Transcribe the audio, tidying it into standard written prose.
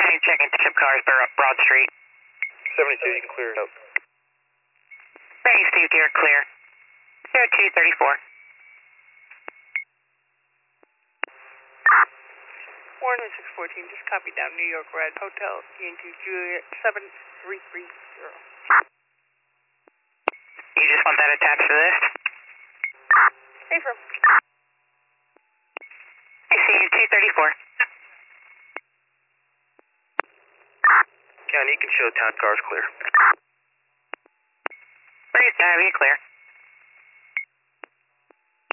County checking ship cars, they're up Broad Street. 72, you can clear it up. Ready, Steve Deer, clear. 0234. Warren 614, just copy down New York Red, Hotel Yankee Juliet 7330. You just want that attached to this? Hey, from. I see you, 234. County, you can show town cars clear. Ready, have you clear.